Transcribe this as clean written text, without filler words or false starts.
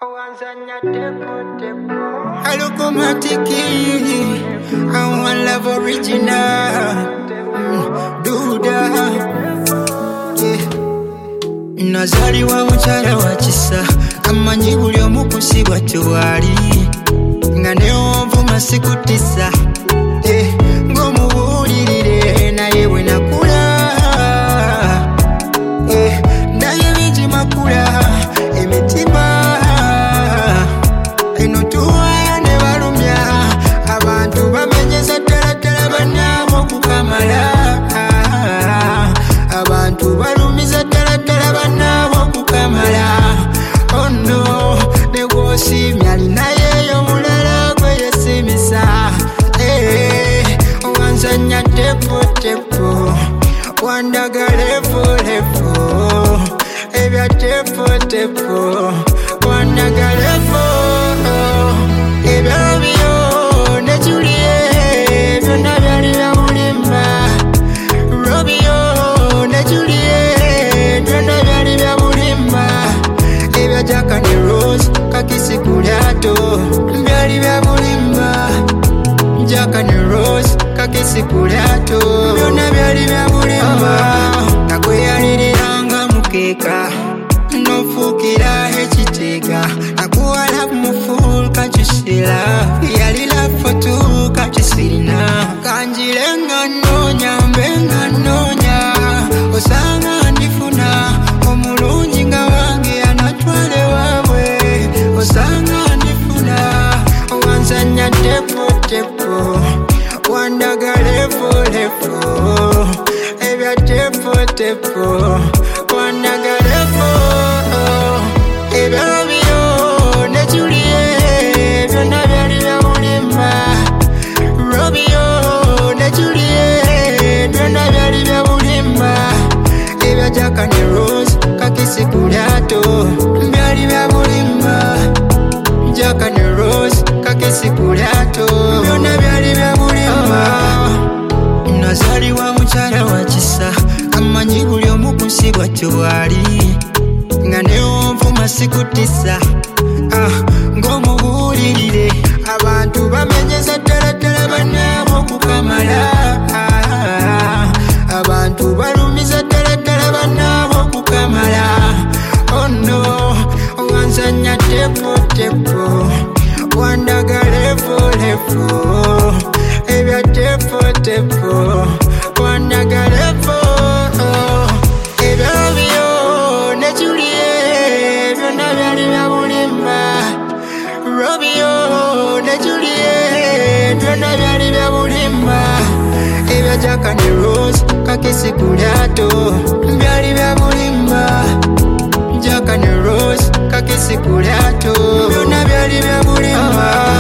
I look on my ticket, I want love original. Do that, yeah. Nazaliwa mukyala wa kisa, amanyi buli omu ku nsi bw'atyo ali. Nga neonvuma sikutisa, ng'omubuulirire naye bwe nakula. Naye bingi makula, emitima eno tuwaya ne balumya. Abantu bamenyeza ddala bannaabwe okukamala. Abantu balumiza ddala bannaabwe okukamala. Oh no, ne gw'osiimye alinayeeyo omulala gwe yesimisa. Owanzanya tepo wandaga levo ebya tepo wandaga levo ebyo byo ne Juliet byonna byali bya bulimba. Romeo ne Juliet byonna byali bya bulimba. Ebya Jack and Rose kakisi ku lyato byali bya bulimba. Jack and Rose kakisi ku lyato byonna byali bya bulimba. Nakweyaliriranga mukeeka n'ofuukira ekiteeka. Nakuwala muful kakyusira yalira foto kakyusirina. Kanjire nga nnoonya mbe nga nnoonya osanga ndifuna omulungi nga wange anatwale waabwe. Osanga ndifuna owanzanya tepo wandaga levo ebya tepo wandaga levo ebyo byo ne Juliet byonna byali bya bulimba. Romeo ne Juliet byonna byali bya bulimba. Ebya Jack and Rose kakisi ku lyato byali bya bulimba. Jack and Rose kakisi ku lyato byonna byali bya bulimba. Nazaliwa mukyala wa kisa, amanyi buli omu ku nsi bw'atyo ali. Nga neonvuma sikutisa, ng'omubuulirire. Abantu bamenyeza ddala bannaabwe okukamala. Abantu balumiza ddala bannaabwe okukamala. Oh no, owanzanya tepo wandaga levo ebya tepo wandaga levo ebyo byo ne Juliet byonna byali bya bulimba. Romeo ne Juliet byonna byali bya bulimba. Ebya Jack and Rose kakisi ku lyato byali bya bulimba. Jack and Rose kakisi ku lyato byonna byali bya bulimba.